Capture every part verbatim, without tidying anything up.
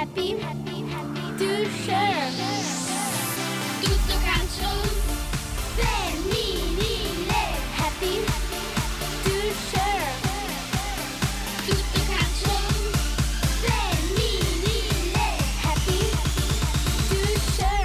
happy, happy, happy to share. Tutto calcio femminile, happy, happy to share. Tutto calcio femminile, happy to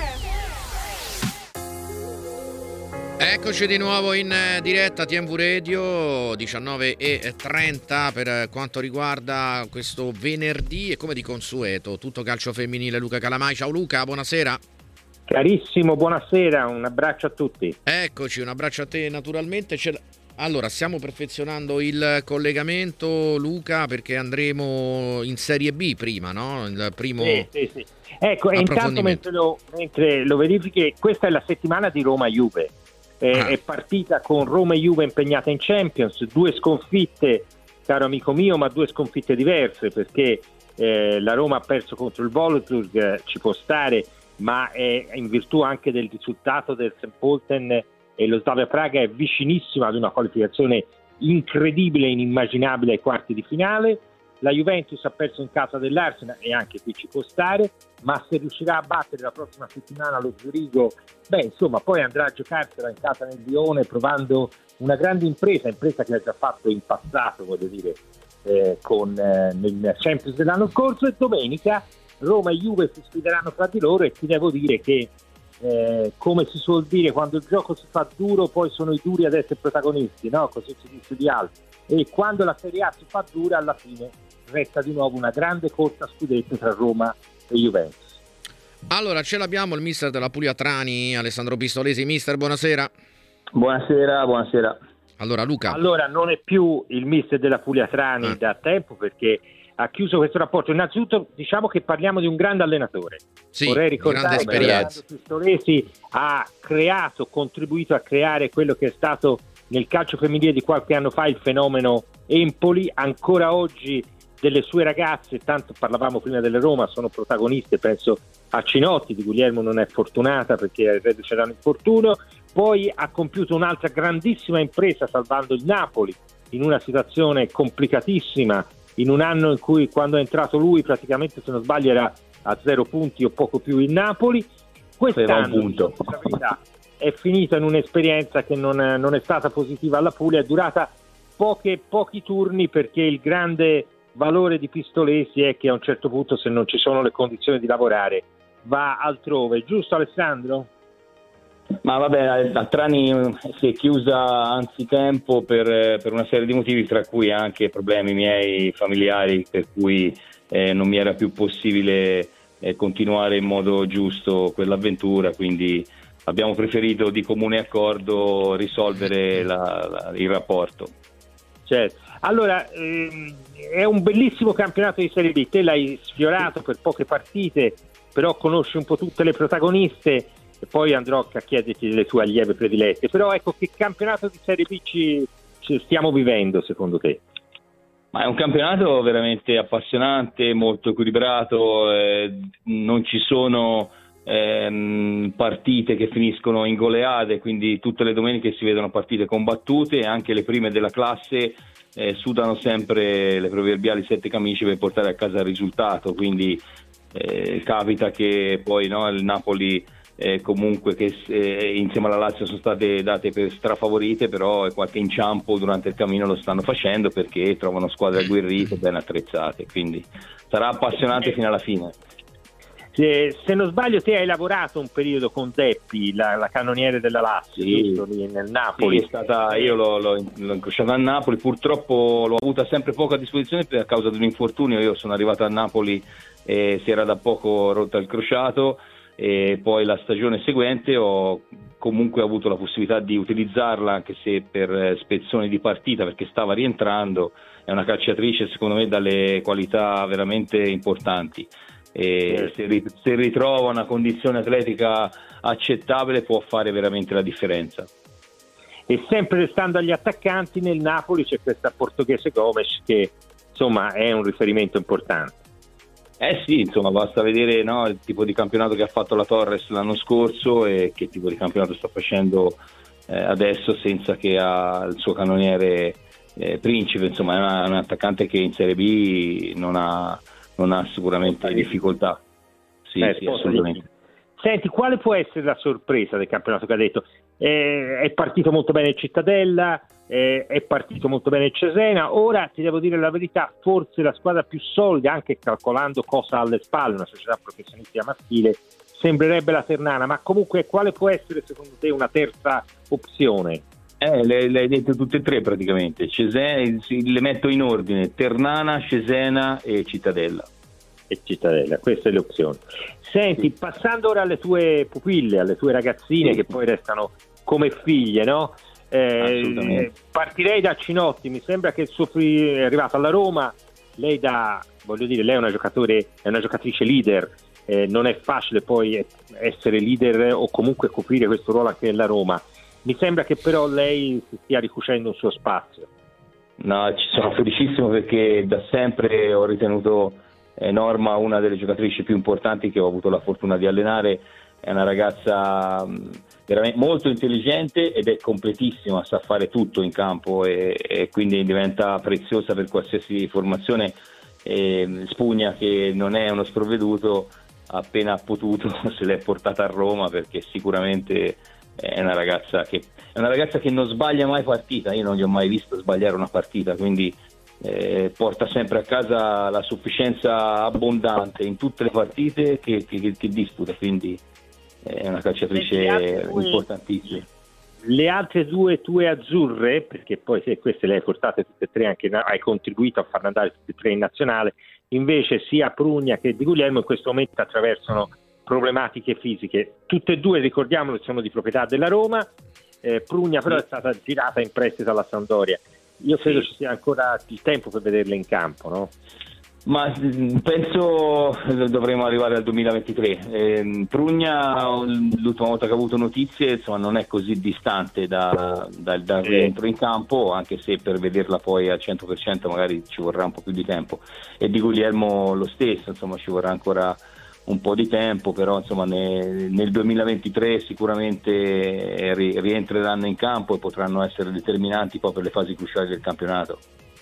share. Eccoci di nuovo in diretta T M V Radio, diciannove e trenta per quanto riguarda questo venerdì, e come di consueto tutto calcio femminile. Luca Calamai, ciao Luca, buonasera. Carissimo, buonasera, un abbraccio a tutti. Eccoci, un abbraccio a te naturalmente. C'è... Allora, stiamo perfezionando il collegamento, Luca, perché andremo in Serie B prima, no? Il primo sì, sì, sì. Ecco, e intanto mentre lo, mentre lo verifichi, questa è la settimana di Roma-Juve. Eh, ah. È partita con Roma e Juve impegnata in Champions, due sconfitte, caro amico mio, ma due sconfitte diverse, perché eh, la Roma ha perso contro il Wolfsburg, eh, ci può stare, ma è in virtù anche del risultato del Saint Pölten, e lo Slavia Praga è vicinissima ad una qualificazione incredibile e inimmaginabile ai quarti di finale. La Juventus ha perso in casa dell'Arsenal e anche qui ci può stare, ma se riuscirà a battere la prossima settimana lo Zurigo, beh insomma poi andrà a giocarsela in casa nel Lione, provando una grande impresa, impresa che ha già fatto in passato, voglio dire, eh, con eh, nel Champions dell'anno scorso. E domenica Roma e Juve si sfideranno fra di loro, e ti devo dire che eh, come si suol dire, quando il gioco si fa duro poi sono i duri ad essere protagonisti, no? Così si dice di altri, e quando la Serie A si fa dura alla fine resta di nuovo una grande corsa a scudetto tra Roma e Juventus. Allora ce l'abbiamo il mister della Puglia Trani, Alessandro Pistolesi. Mister, buonasera. Buonasera, buonasera. Allora Luca. Allora non è più il mister della Puglia Trani ah. da tempo, perché ha chiuso questo rapporto. Innanzitutto diciamo che parliamo di un grande allenatore. Sì, vorrei ricordare che Alessandro Pistolesi ha creato, contribuito a creare quello che è stato nel calcio femminile di qualche anno fa il fenomeno Empoli. Ancora oggi delle sue ragazze, tanto parlavamo prima delle Roma, sono protagoniste, penso a Cinotti, di Guglielmo non è fortunata perché c'era un infortunio. Poi ha compiuto un'altra grandissima impresa salvando il Napoli in una situazione complicatissima, in un anno in cui, quando è entrato lui, praticamente, se non sbaglio, era a zero punti o poco più il Napoli. Quest'anno punto. La verità, è finita in un'esperienza che non, non è stata positiva alla Puglia, è durata poche, pochi turni, perché il grande valore di Pistolesi è che a un certo punto, se non ci sono le condizioni di lavorare, va altrove. Giusto Alessandro? Ma vabbè, la Trani si è chiusa anzitempo per, per una serie di motivi, tra cui anche problemi miei familiari, per cui eh, non mi era più possibile eh, continuare in modo giusto quell'avventura, quindi abbiamo preferito di comune accordo risolvere la, la, il rapporto. Certo. Allora, ehm, è un bellissimo campionato di Serie B, te l'hai sfiorato per poche partite, però conosci un po' tutte le protagoniste, e poi andrò a chiederti le tue allieve predilette. Però ecco, che campionato di Serie B ci, ci stiamo vivendo secondo te? Ma è un campionato veramente appassionante, molto equilibrato, eh, non ci sono ehm, partite che finiscono in goleade, quindi tutte le domeniche si vedono partite combattute, e anche le prime della classe eh, sudano sempre le proverbiali sette camicie per portare a casa il risultato, quindi eh, capita che poi no, il Napoli Eh, comunque che eh, insieme alla Lazio sono state date per strafavorite, però qualche inciampo durante il cammino lo stanno facendo, perché trovano squadre agguerrite, ben attrezzate, quindi sarà appassionante fino alla fine. Se, se non sbaglio te hai lavorato un periodo con Deppi, la, la cannoniere della Lazio, sì, giusto, lì nel Napoli. Sì, è stata, io l'ho, l'ho, l'ho incrociata a Napoli, purtroppo l'ho avuta sempre poco a disposizione per, a causa di un infortunio. Io sono arrivato a Napoli e si era da poco rotto il crociato, e poi la stagione seguente ho comunque avuto la possibilità di utilizzarla, anche se per spezzoni di partita, perché stava rientrando. È una calciatrice secondo me dalle qualità veramente importanti, e se, se ritrova una condizione atletica accettabile può fare veramente la differenza. E sempre restando agli attaccanti, nel Napoli c'è questa portoghese Gomes, che insomma è un riferimento importante. Eh sì, insomma, basta vedere no, il tipo di campionato che ha fatto la Torres l'anno scorso e che tipo di campionato sta facendo eh, adesso, senza che ha il suo cannoniere eh, Principe. Insomma, è una, un attaccante che in Serie B non ha, non ha sicuramente difficoltà. Sì, eh, sì, assolutamente. Senti, quale può essere la sorpresa del campionato cadetto? Eh, è partito molto bene il Cittadella, eh, è partito molto bene il Cesena, ora ti devo dire la verità, forse la squadra più solida, anche calcolando cosa ha alle spalle, una società professionistica maschile, sembrerebbe la Ternana, ma comunque quale può essere secondo te una terza opzione? Eh, le, le hai dette tutte e tre praticamente, Cesena, le metto in ordine, Ternana, Cesena e Cittadella. E Cittadella, queste le opzioni. Senti, sì. Passando ora alle tue pupille, alle tue ragazzine, sì, che poi restano come figlie, no? Eh, partirei da Cinotti, mi sembra che il suo figlio è arrivato alla Roma, lei da, voglio dire, lei è una giocatore, è una giocatrice leader, eh, non è facile poi essere leader o comunque coprire questo ruolo anche nella Roma. Mi sembra che però lei si stia ricucendo un suo spazio. No, ci sono felicissimo perché da sempre ho ritenuto Norma una delle giocatrici più importanti che ho avuto la fortuna di allenare. È una ragazza veramente molto intelligente ed è completissima, sa fare tutto in campo e, e quindi diventa preziosa per qualsiasi formazione. E Spugna, che non è uno sprovveduto, appena ha potuto se l'è portata a Roma perché sicuramente è una ragazza che è una ragazza che non sbaglia mai partita. Io non gli ho mai visto sbagliare una partita, quindi Eh, porta sempre a casa la sufficienza abbondante in tutte le partite che, che, che disputa, quindi è una calciatrice importantissima. Le altre due tue azzurre, perché poi se queste le hai portate tutte e tre, anche hai contribuito a farle andare tutte e tre in nazionale, invece sia Prugna che Di Guglielmo in questo momento attraversano problematiche fisiche. Tutte e due, ricordiamolo, sono di proprietà della Roma. eh, Prugna però è stata girata in prestito alla Sampdoria. Io credo sì. ci sia ancora il tempo per vederle in campo, no? Ma penso dovremo arrivare al duemilaventitré. Eh, Prugna, l'ultima volta che ho avuto notizie, insomma, non è così distante da, da, da sì. rientro in campo, anche se per vederla poi al cento per cento magari ci vorrà un po' più di tempo. E Di Guglielmo lo stesso, insomma, ci vorrà ancora un po' di tempo, però insomma ne, nel duemilaventitré sicuramente ri, rientreranno in campo e potranno essere determinanti poi per le fasi cruciali del campionato.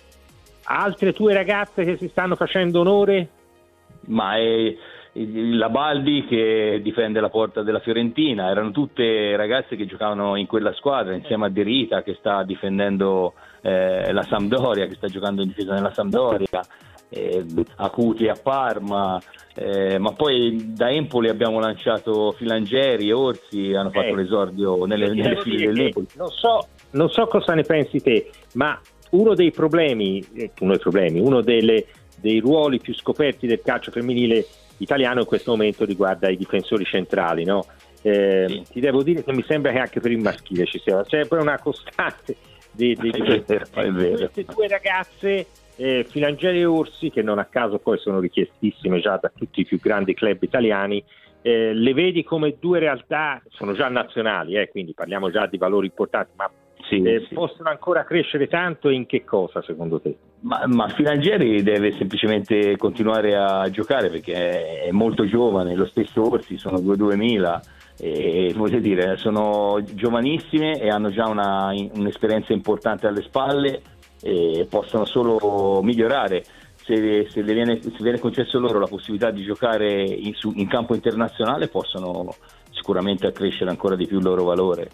Altre tue ragazze che si stanno facendo onore? Ma è la Baldi che difende la porta della Fiorentina, erano tutte ragazze che giocavano in quella squadra insieme a De Rita che sta difendendo eh, la Sampdoria, che sta giocando in difesa nella Sampdoria, eh, Acuti a Parma. Eh, ma poi da Empoli abbiamo lanciato Filangeri e Orsi, hanno fatto eh, l'esordio nelle, nelle file dell'Empoli. Non so, non so cosa ne pensi te, ma uno dei problemi, eh, uno dei problemi, uno delle, dei ruoli più scoperti del calcio femminile italiano in questo momento riguarda i difensori centrali, no? Eh, sì. Ti devo dire che mi sembra che anche per il maschile ci sia, c'è poi una costante di, di, di, di, di queste due ragazze. Eh, Filangeri e Orsi, che non a caso poi sono richiestissime già da tutti i più grandi club italiani, eh, le vedi come due realtà, sono già nazionali, eh, quindi parliamo già di valori importanti, ma sì, eh, sì. possono ancora crescere tanto, e in che cosa secondo te? Ma, ma Filangeri deve semplicemente continuare a giocare perché è, è molto giovane, lo stesso Orsi, sono due duemila e voglio dire, sono giovanissime e hanno già una, un'esperienza importante alle spalle e possono solo migliorare. Se, se, le viene, se viene concesso loro la possibilità di giocare in, su, in campo internazionale, possono sicuramente accrescere ancora di più il loro valore.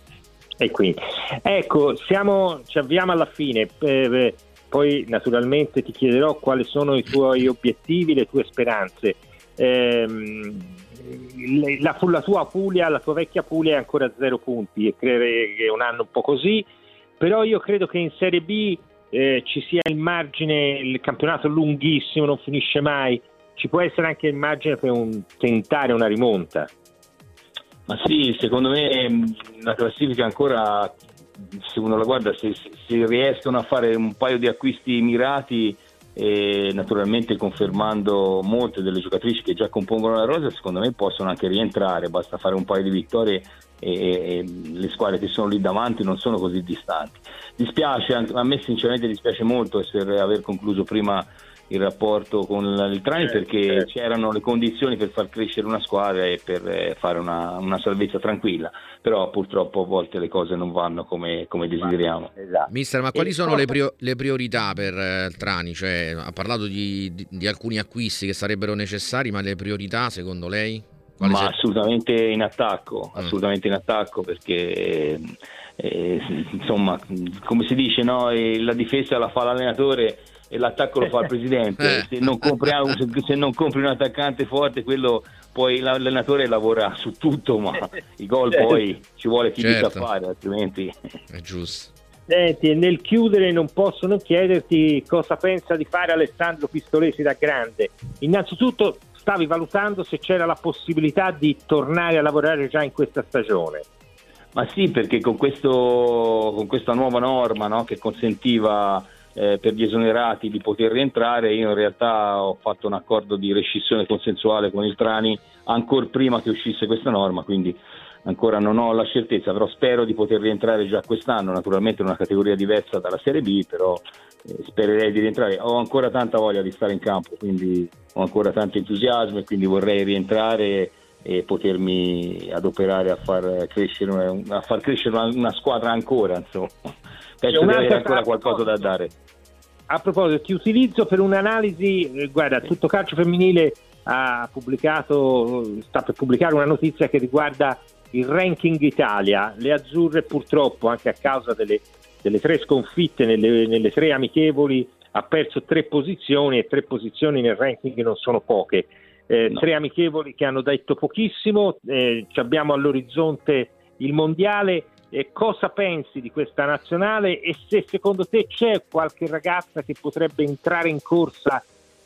E quindi ecco, siamo, ci avviamo alla fine, eh, poi naturalmente ti chiederò quali sono i tuoi obiettivi, le tue speranze. Eh, la, la tua Puglia, la tua vecchia Puglia è ancora a zero punti e credo che è un anno un po' così. Però io credo che in Serie B eh, ci sia il margine, il campionato è lunghissimo, non finisce mai, ci può essere anche il margine per un, tentare una rimonta. Ma sì, secondo me la classifica ancora, se uno la guarda, se, se riescono a fare un paio di acquisti mirati e naturalmente confermando molte delle giocatrici che già compongono la rosa, secondo me possono anche rientrare, basta fare un paio di vittorie e, e le squadre che sono lì davanti non sono così distanti. Dispiace, a me sinceramente dispiace molto essere, aver concluso prima il rapporto con il Trani, perché c'erano le condizioni per far crescere una squadra e per fare una, una salvezza tranquilla, però purtroppo a volte le cose non vanno come, come desideriamo. Esatto. Mister, ma quali sono le, prio- le priorità per eh, il Trani? Cioè, ha parlato di, di, di alcuni acquisti che sarebbero necessari, ma le priorità secondo lei? Quali Ma se- assolutamente in attacco, assolutamente in attacco, perché eh, insomma, come si dice, no? E la difesa la fa l'allenatore e l'attacco lo fa il presidente. Se non compri, se, se non compri un attaccante forte, quello poi l'allenatore lavora su tutto, ma i gol poi ci vuole chi Certo. li sa fare, altrimenti È giusto. Senti, e nel chiudere non posso non chiederti cosa pensa di fare Alessandro Pistolesi da grande. Innanzitutto stavi valutando se c'era la possibilità di tornare a lavorare già in questa stagione. Ma sì, perché con, questo, con questa nuova norma, no, che consentiva eh, per gli esonerati di poter rientrare, io in realtà ho fatto un accordo di rescissione consensuale con il Trani ancora prima che uscisse questa norma, quindi ancora non ho la certezza, però spero di poter rientrare già quest'anno, naturalmente in una categoria diversa dalla Serie B, però eh, spererei di rientrare. Ho ancora tanta voglia di stare in campo, quindi ho ancora tanto entusiasmo e quindi vorrei rientrare e potermi adoperare a far crescere una, a far crescere una, una squadra ancora, insomma. Penso di avere ancora qualcosa da dare. A proposito, ti utilizzo per un'analisi, eh, guarda, Tutto Calcio Femminile ha pubblicato, sta per pubblicare una notizia che riguarda il ranking Italia. Le azzurre purtroppo, anche a causa delle, delle tre sconfitte nelle, nelle tre amichevoli, ha perso tre posizioni, e tre posizioni nel ranking non sono poche. Eh, No. Tre amichevoli che hanno detto pochissimo, eh, ci abbiamo all'orizzonte il mondiale. E cosa pensi di questa nazionale e se secondo te c'è qualche ragazza che potrebbe entrare in corsa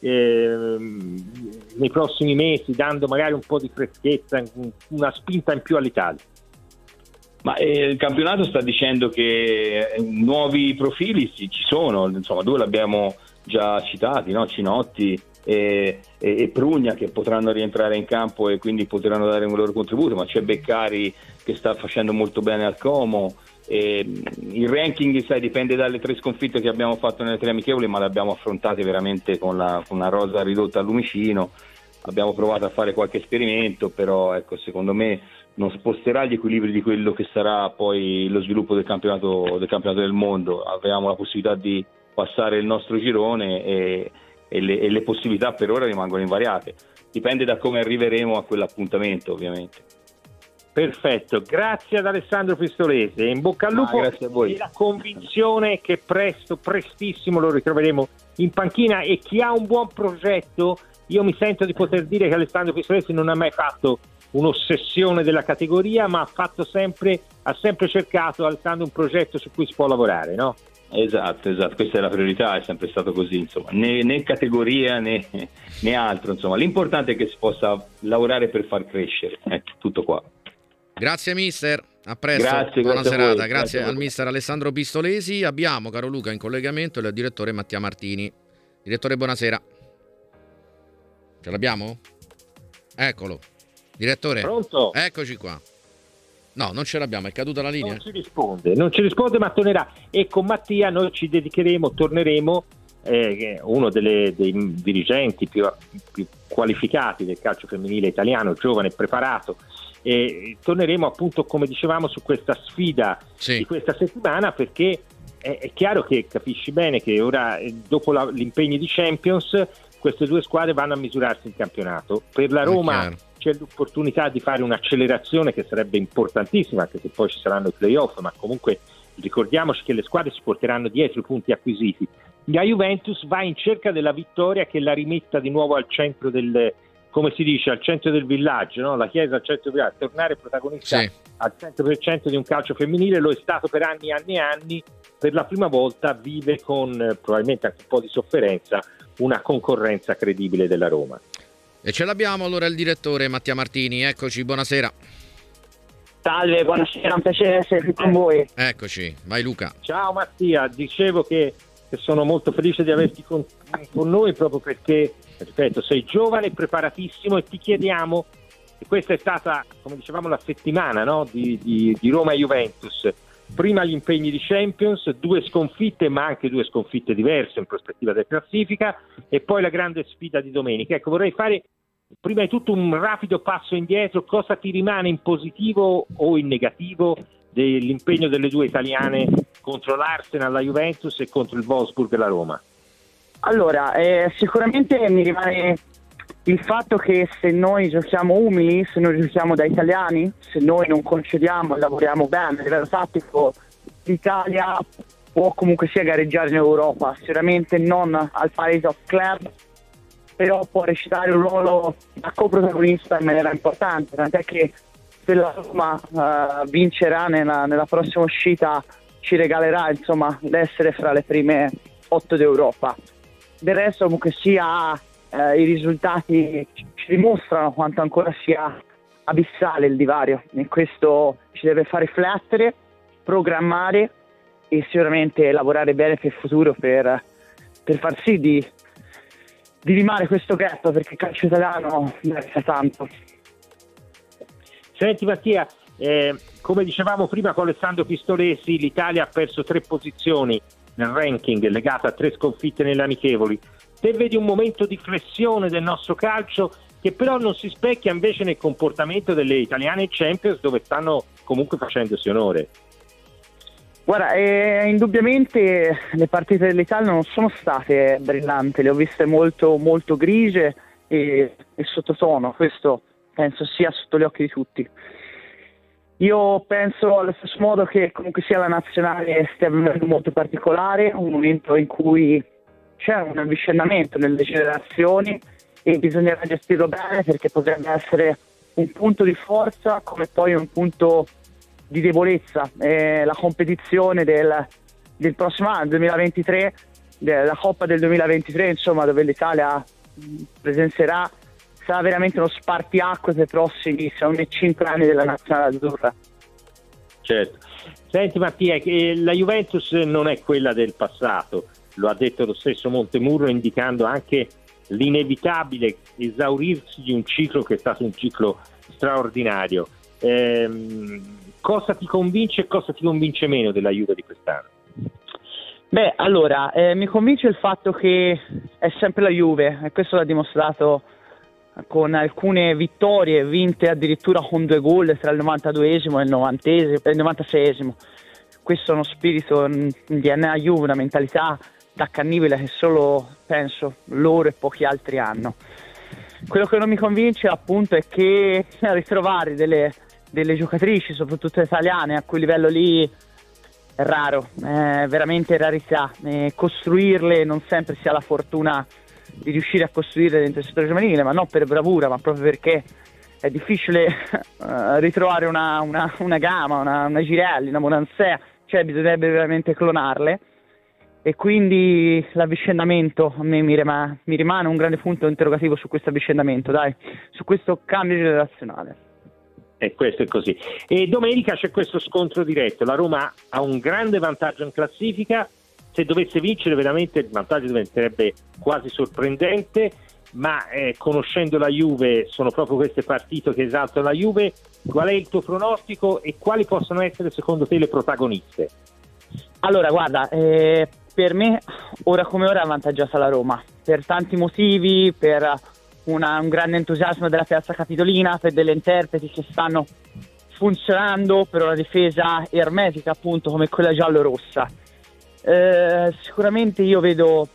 ehm, nei prossimi mesi, dando magari un po' di freschezza, una spinta in più all'Italia? Ma eh, il campionato sta dicendo che eh, nuovi profili sì, ci sono, insomma, due l'abbiamo già citati, no? Cinotti e, e, e Prugna, che potranno rientrare in campo e quindi potranno dare un loro contributo, ma c'è Beccari che sta facendo molto bene al Como. E il ranking, sai, dipende dalle tre sconfitte che abbiamo fatto nelle tre amichevoli, ma le abbiamo affrontate veramente con, la, con una rosa ridotta al lumicino. Abbiamo provato a fare qualche esperimento, però ecco, secondo me non sposterà gli equilibri di quello che sarà poi lo sviluppo del campionato del campionato del mondo. Avevamo la possibilità di passare il nostro girone e, e, le, e le possibilità per ora rimangono invariate. Dipende da come arriveremo a quell'appuntamento, ovviamente. Perfetto, grazie ad Alessandro Pistolesi, in bocca al lupo, Ah, grazie a voi. e la convinzione che presto, prestissimo lo ritroveremo in panchina. E chi ha un buon progetto, io mi sento di poter dire che Alessandro Pistolesi non ha mai fatto un'ossessione della categoria, ma ha fatto sempre, ha sempre cercato, Alessandro, un progetto su cui si può lavorare, no? Esatto, esatto, questa è la priorità, è sempre stato così, insomma, né, né categoria né, né altro, insomma, l'importante è che si possa lavorare per far crescere, ecco, tutto qua. Grazie mister, a presto, Grazie, buona grazie a serata, voi, grazie, grazie a al voi. mister Alessandro Pistolesi. Abbiamo, caro Luca, in collegamento il direttore Mattia Martini. Direttore, buonasera. Ce l'abbiamo? Eccolo. Direttore, Pronto? eccoci qua. No, non ce l'abbiamo, è caduta la linea. Non ci risponde, non ci risponde, ma tornerà. E con Mattia noi ci dedicheremo, torneremo, eh, uno delle, dei dirigenti più, più qualificati del calcio femminile italiano, giovane, preparato, e torneremo appunto, come dicevamo, su questa sfida Sì. di questa settimana, perché è, è chiaro che capisci bene che ora, eh, dopo la, l'impegno di Champions, queste due squadre vanno a misurarsi in campionato. Per la È Roma chiaro. c'è l'opportunità di fare un'accelerazione che sarebbe importantissima, anche se poi ci saranno i playoff, ma comunque ricordiamoci che le squadre si porteranno dietro i punti acquisiti. La Juventus va in cerca della vittoria che la rimetta di nuovo al centro del, come si dice, al centro del villaggio, no? La chiesa al centro del villaggio, tornare protagonista Sì. al cento per cento di un calcio femminile. Lo è stato per anni e anni e anni. Per la prima volta vive con eh, probabilmente anche un po' di sofferenza una concorrenza credibile della Roma. E ce l'abbiamo allora il direttore Mattia Martini, eccoci, buonasera. Salve, buonasera, un piacere essere qui con voi. Eccoci, vai Luca. Ciao Mattia, dicevo che, che sono molto felice di averti con, con noi, proprio perché, ripeto, sei giovane, preparatissimo, e ti chiediamo E questa è stata, come dicevamo, la settimana, no? di, di, di Roma-Juventus. Prima gli impegni di Champions, due sconfitte, ma anche due sconfitte diverse in prospettiva della classifica, e poi la grande sfida di domenica. Ecco, vorrei fare prima di tutto un rapido passo indietro. Cosa ti rimane in positivo o in negativo dell'impegno delle due italiane contro l'Arsenal, la Juventus, e contro il Wolfsburg e la Roma? Allora, eh, sicuramente mi rimane il fatto che se noi giochiamo umili, se noi giochiamo da italiani, se noi non concediamo e lavoriamo bene a livello tattico, l'Italia può comunque sia gareggiare in Europa, sicuramente non al pari top club, però può recitare un ruolo da coprotagonista in maniera importante, tant'è che se la Roma uh, vincerà nella, nella prossima uscita ci regalerà insomma l'essere fra le prime otto d'Europa. Del resto comunque sia eh, i risultati ci dimostrano quanto ancora sia abissale il divario, e questo ci deve far riflettere, programmare e sicuramente lavorare bene per il futuro per, per far sì di, di rimare questo gap, perché il calcio italiano merita tanto. Senti Mattia, eh, come dicevamo prima con Alessandro Pistolesi, l'Italia ha perso tre posizioni nel ranking legata a tre sconfitte nelle amichevoli. Te vedi un momento di flessione del nostro calcio che però non si specchia invece nel comportamento delle italiane in Champions, dove stanno comunque facendosi onore? Guarda, eh, indubbiamente le partite dell'Italia non sono state brillanti, le ho viste molto molto grigie e, e sottotono, questo penso sia sotto gli occhi di tutti. Io penso allo stesso modo che comunque sia la nazionale stia vivendo molto particolare, un momento in cui c'è un avvicendamento nelle generazioni e bisognerà gestirlo bene, perché potrebbe essere un punto di forza come poi un punto di debolezza. Eh, la competizione del, del prossimo anno, duemilaventitré, della Coppa del duemilaventitré, insomma, dove l'Italia presenzerà, sarà veramente uno spartiacque per i prossimi secondo me cinque anni della nazionale azzurra. Certo. Senti Mattia, che la Juventus non è quella del passato, lo ha detto lo stesso Montemurro, indicando anche l'inevitabile esaurirsi di un ciclo che è stato un ciclo straordinario. Ehm, cosa ti convince e cosa ti convince meno della Juve di quest'anno? Beh, allora, eh, mi convince il fatto che è sempre la Juve, e questo l'ha dimostrato con alcune vittorie vinte addirittura con due gol tra il novantaduesimo e il novantesimo e il novantaseiesimo. Questo è uno spirito, un D N A Juve, una mentalità da cannibale che solo, penso, loro e pochi altri hanno. Quello che non mi convince appunto è che ritrovare delle, delle giocatrici, soprattutto italiane, a quel livello lì è raro, è veramente rarità, e costruirle non sempre si ha la fortuna di riuscire a costruire dentro il settore giovanile, ma non per bravura, ma proprio perché è difficile uh, ritrovare una, una, una Gama, una, una Girelli, una Monansea, cioè bisognerebbe veramente clonarle, e quindi l'avvicendamento a me mi, rima, mi rimane un grande punto interrogativo su questo avvicendamento, dai, su questo cambio generazionale. E questo è così. E domenica c'è questo scontro diretto, la Roma ha un grande vantaggio in classifica. Se dovesse vincere veramente il vantaggio diventerebbe quasi sorprendente, ma eh, conoscendo la Juve sono proprio queste partite che esaltano la Juve. Qual è il tuo pronostico e quali possono essere secondo te le protagoniste? Allora guarda, eh, per me ora come ora è avvantaggiata la Roma, per tanti motivi, per una, un grande entusiasmo della piazza capitolina, per delle interpreti che stanno funzionando, per una difesa ermetica appunto come quella giallo-rossa. Eh, sicuramente io vedo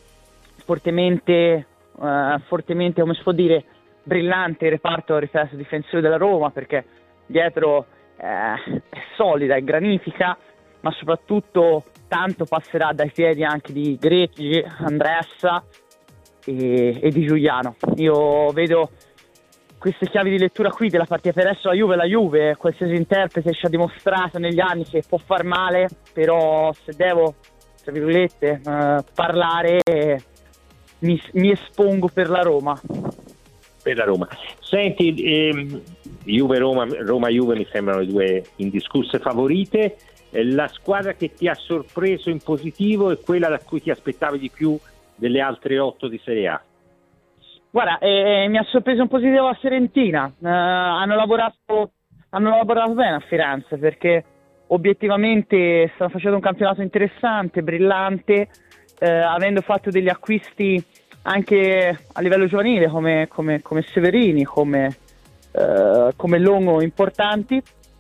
fortemente, uh, fortemente, come si può dire, brillante il reparto, ripeto, difensivo della Roma, perché dietro eh, è solida, è granifica, ma soprattutto tanto passerà dai piedi anche di Grecci, Andressa e, e di Giuliano. Io vedo queste chiavi di lettura qui della partita. Per adesso la Juve, la Juve, qualsiasi interprete ci ha dimostrato negli anni che può far male, però se devo, tra virgolette, eh, parlare, eh, mi, mi espongo per la Roma. Per la Roma. Senti, ehm, Juve-Roma, Roma-Juve mi sembrano le due indiscusse favorite. Eh, la squadra che ti ha sorpreso in positivo è quella da cui ti aspettavi di più delle altre otto di Serie A? Guarda, eh, mi ha sorpreso un positivo la Fiorentina, eh, hanno lavorato hanno lavorato bene a Firenze perché obiettivamente stanno facendo un campionato interessante, brillante, eh, avendo fatto degli acquisti anche a livello giovanile come, come, come Severini, come, eh, come Longo importanti,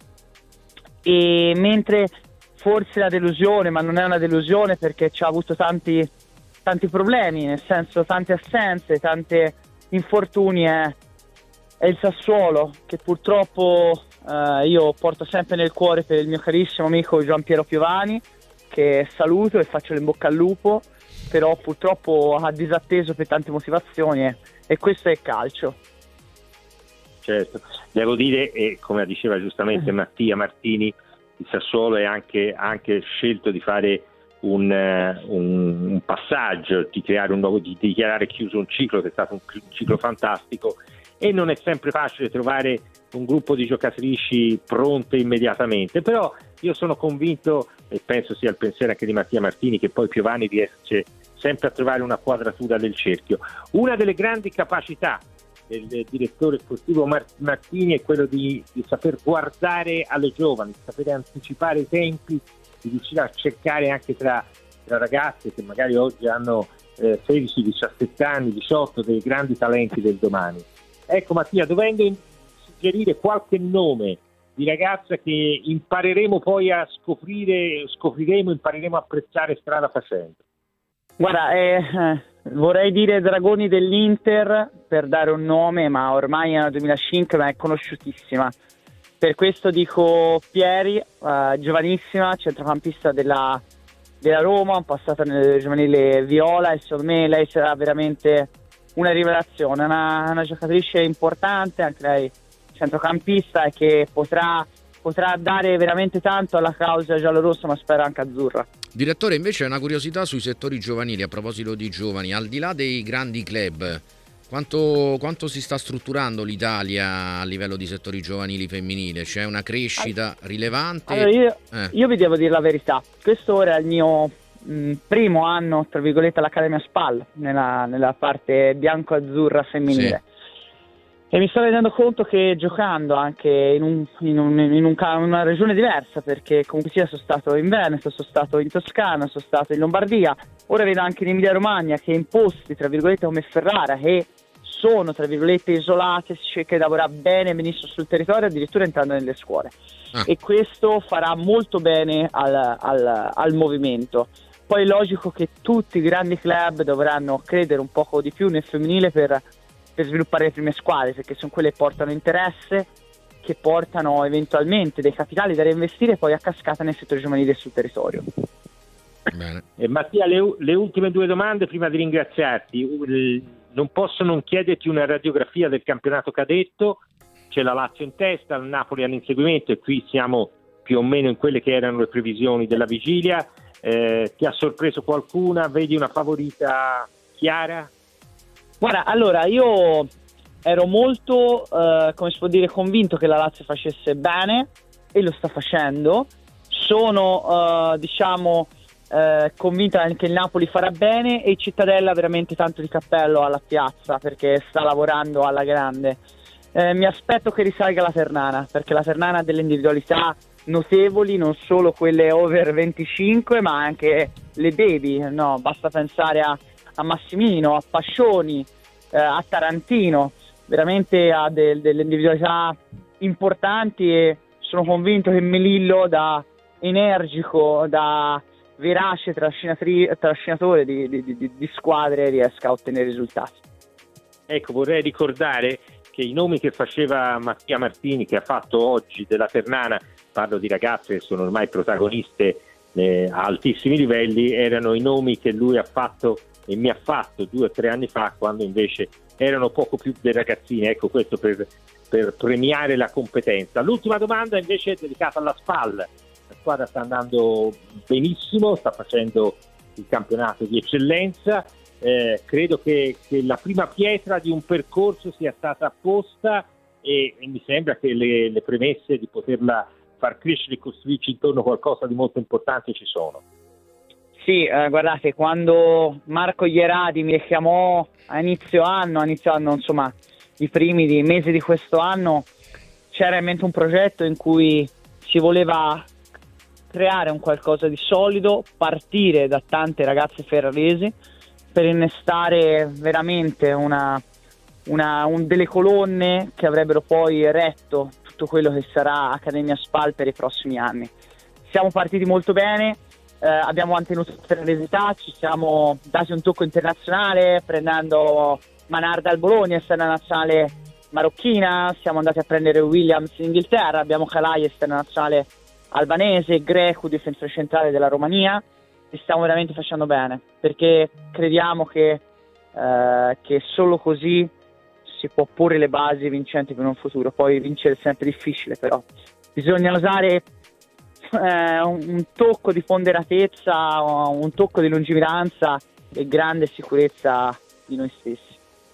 e mentre forse la delusione, ma non è una delusione perché ci ha avuto tanti, tanti problemi, nel senso tante assenze, tante infortuni, è, è il Sassuolo che purtroppo eh, io porto sempre nel cuore per il mio carissimo amico Giampiero Piovani, che saluto e faccio in bocca al lupo, però purtroppo ha disatteso per tante motivazioni e, e questo è il calcio. Certo, devo dire, e come diceva giustamente Mattia Martini, il Sassuolo è anche, anche scelto di fare un, un, un passaggio, di creare un nuovo, di dichiarare chiuso un ciclo che è stato un, un ciclo fantastico, e non è sempre facile trovare un gruppo di giocatrici pronte immediatamente, però io sono convinto, e penso sia il pensiero anche di Mattia Martini, che poi Piovani riesce sempre a trovare una quadratura del cerchio. Una delle grandi capacità del direttore sportivo Martini è quello di, di saper guardare alle giovani, di sapere anticipare i tempi, di riuscire a cercare anche tra, tra ragazze che magari oggi hanno eh, sedici diciassette anni, diciotto, dei grandi talenti del domani. Ecco Mattia, dovendo in- suggerire qualche nome di ragazza che impareremo poi a scoprire, scopriremo, impareremo a apprezzare strada facendo. Guarda, eh, eh, vorrei dire Dragoni dell'Inter per dare un nome, ma ormai è nel duemilacinque, ma è conosciutissima. Per questo dico Pieri, eh, giovanissima, centrocampista della, della Roma, passata nel giovanile viola, e secondo me lei sarà veramente una rivelazione, una, una giocatrice importante, anche lei centrocampista, e che potrà, potrà dare veramente tanto alla causa giallorossa, ma spero anche azzurra. Direttore, invece una curiosità sui settori giovanili, a proposito di giovani, al di là dei grandi club, quanto, quanto si sta strutturando l'Italia a livello di settori giovanili femminile? C'è una crescita rilevante? Allora io, eh. io vi devo dire la verità, questo ora è il mio mh, primo anno, tra virgolette, all'Accademia Spal, nella, nella parte bianco-azzurra femminile. Sì. E mi sto rendendo conto che giocando anche in, un, in, un, in un, una regione diversa, perché comunque sia sono stato in Veneto, sono stato in Toscana, sono stato in Lombardia, ora vedo anche in Emilia Romagna che in posti tra virgolette come Ferrara, che sono tra virgolette isolate, si cerca di lavorare bene, benissimo sul territorio, addirittura entrando nelle scuole. Ah. E questo farà molto bene al, al, al movimento. Poi è logico che tutti i grandi club dovranno credere un poco di più nel femminile per per sviluppare le prime squadre, perché sono quelle che portano interesse, che portano eventualmente dei capitali da reinvestire poi a cascata nel settore giovanile sul territorio. Bene. E Mattia, le, le ultime due domande prima di ringraziarti. Non posso non chiederti una radiografia del campionato cadetto. C'è la Lazio in testa, il Napoli all'inseguimento, e qui siamo più o meno in quelle che erano le previsioni della vigilia. Eh, ti ha sorpreso qualcuna? Vedi una favorita chiara? Guarda, allora io ero molto, eh, come si può dire, convinto che la Lazio facesse bene, e lo sta facendo. Sono, eh, diciamo, eh, convinta che il Napoli farà bene, e Cittadella veramente tanto di cappello alla piazza, perché sta lavorando alla grande. Eh, mi aspetto che risalga la Ternana, perché la Ternana ha delle individualità notevoli, non solo quelle over venticinque, ma anche le baby, no? Basta pensare a a Massimino, a Pascioni, eh, a Tarantino, veramente ha de- delle individualità importanti, e sono convinto che Melillo, da energico, da verace trascinatri- trascinatore di, di, di, di squadre, riesca a ottenere risultati. Ecco, vorrei ricordare che i nomi che faceva Mattia Martini, che ha fatto oggi della Ternana, parlo di ragazze che sono ormai protagoniste eh, a altissimi livelli, erano i nomi che lui ha fatto e mi ha fatto due o tre anni fa, quando invece erano poco più dei ragazzini. Ecco, questo per, per premiare la competenza. L'ultima domanda invece è dedicata alla Spal. La squadra sta andando benissimo, sta facendo il campionato di eccellenza. Eh, credo che, che la prima pietra di un percorso sia stata posta, e, e mi sembra che le, le premesse di poterla far crescere e costruirci intorno a qualcosa di molto importante ci sono. Sì, eh, guardate, quando Marco Ieradi mi chiamò a inizio anno, a inizio anno, insomma, i primi di mesi di questo anno, c'era in mente un progetto in cui si voleva creare un qualcosa di solido, partire da tante ragazze ferraresi per innestare veramente una, una, un, delle colonne che avrebbero poi retto tutto quello che sarà Accademia Spal per i prossimi anni. Siamo partiti molto bene, eh, abbiamo mantenuto la ferraresità, ci siamo dati un tocco internazionale prendendo Manarda al Bologna, esterna nazionale marocchina, siamo andati a prendere Williams in Inghilterra, abbiamo Calai, esterna nazionale albanese, Greco, difensore centrale della Romania, e stiamo veramente facendo bene, perché crediamo che, eh, che solo così si può porre le basi vincenti per un futuro. Poi vincere è sempre difficile, però bisogna usare eh, un, un tocco di ponderatezza, un tocco di lungimiranza e grande sicurezza di noi stessi.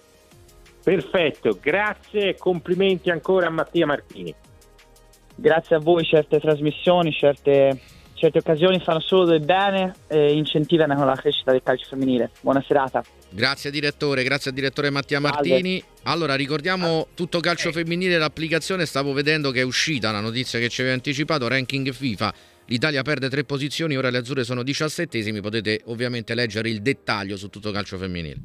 Perfetto, grazie e complimenti ancora a Mattia Martini. Grazie a voi, certe trasmissioni, certe, certe occasioni fanno solo del bene e incentivano la crescita del calcio femminile. Buona serata. Grazie direttore, grazie al direttore Mattia Salve. Martini. Allora ricordiamo Tutto Calcio Femminile, l'applicazione, stavo vedendo che è uscita la notizia che ci aveva anticipato, ranking FIFA, l'Italia perde tre posizioni, ora le azzurre sono diciassettesimi, potete ovviamente leggere il dettaglio su Tutto Calcio Femminile.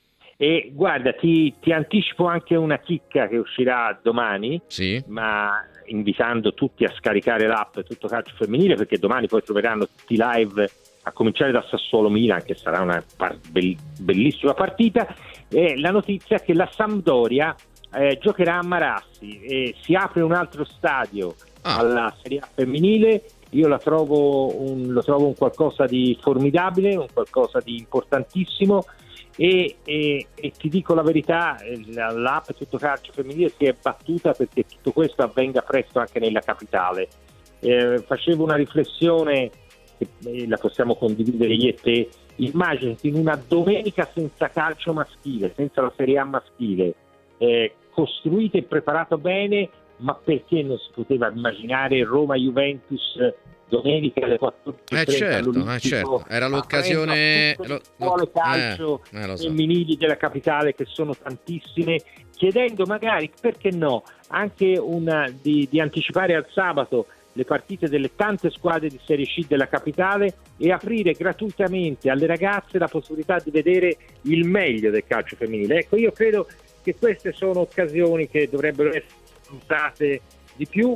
E guarda, ti, ti anticipo anche una chicca che uscirà domani, sì, ma invitando tutti a scaricare l'app Tutto Calcio Femminile, perché domani poi troveranno tutti i live a cominciare da Sassuolo Milan, che sarà una par- bellissima partita. E la notizia è che la Sampdoria eh, giocherà a Marassi e si apre un altro stadio ah. alla Serie A femminile. Io la trovo un, lo trovo un qualcosa di formidabile, un qualcosa di importantissimo. E, e, e ti dico la verità, l'app Tutto Calcio Femminile si è battuta perché tutto questo avvenga presto anche nella capitale. Eh, facevo una riflessione che eh, la possiamo condividere io e te. Immaginati in una domenica senza calcio maschile, senza la Serie A maschile, eh, costruita e preparato bene, ma perché non si poteva immaginare Roma-Juventus domenica alle quattordici e trenta? Eh certo, eh certo, era l'occasione, tutte le scuole calcio eh, eh, so. femminili della capitale, che sono tantissime, chiedendo magari, perché no, anche una, di, di anticipare al sabato le partite delle tante squadre di Serie C della capitale e aprire gratuitamente alle ragazze la possibilità di vedere il meglio del calcio femminile. Ecco, io credo che queste sono occasioni che dovrebbero essere sfruttate di più.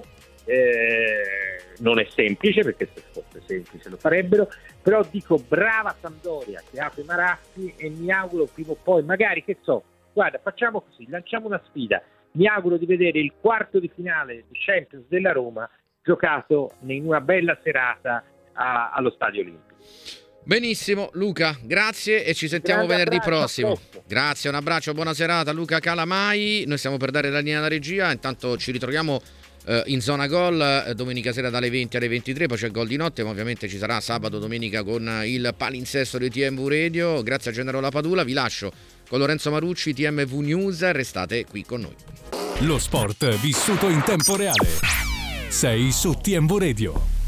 Eh, non è semplice, perché se fosse semplice lo farebbero, però dico brava Sampdoria che apre Marassi, e mi auguro prima o poi, magari, che so, guarda, facciamo così, lanciamo una sfida, mi auguro di vedere il quarto di finale di Champions della Roma giocato in una bella serata a, allo Stadio Olimpico. Benissimo Luca, grazie e ci sentiamo Grande venerdì abbraccio, prossimo. Grazie, un abbraccio, buona serata Luca Calamai. Noi stiamo per dare la linea alla regia, intanto ci ritroviamo eh, in zona gol eh, domenica sera dalle venti alle ventitré, poi c'è gol di notte, ma ovviamente ci sarà sabato domenica con il palinsesto di T M V Radio. Grazie a Gennaro Lapadula, vi lascio con Lorenzo Marucci, T M V News, restate qui con noi. Lo sport vissuto in tempo reale. Sei su T M V Radio.